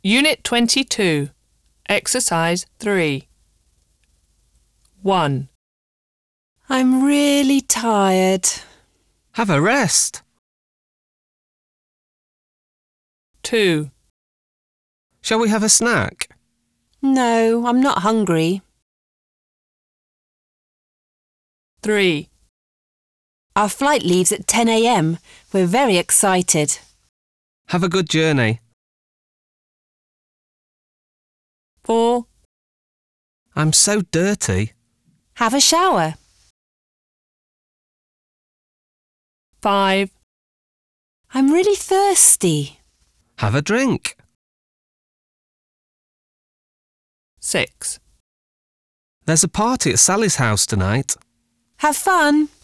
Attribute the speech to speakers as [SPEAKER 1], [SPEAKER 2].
[SPEAKER 1] Unit 22, Exercise 3. 1.
[SPEAKER 2] I'm really tired.
[SPEAKER 3] Have a rest.
[SPEAKER 1] 2.
[SPEAKER 3] Shall we have a snack?
[SPEAKER 2] No, I'm not hungry.
[SPEAKER 1] 3.
[SPEAKER 2] Our flight leaves at 10 a.m. We're very excited.
[SPEAKER 3] Have a good journey.
[SPEAKER 1] 4.
[SPEAKER 3] I'm so dirty.
[SPEAKER 2] Have a shower.
[SPEAKER 1] 5.
[SPEAKER 2] I'm really thirsty.
[SPEAKER 3] Have a drink.
[SPEAKER 1] 6.
[SPEAKER 3] There's a party at Sally's house tonight.
[SPEAKER 2] Have fun.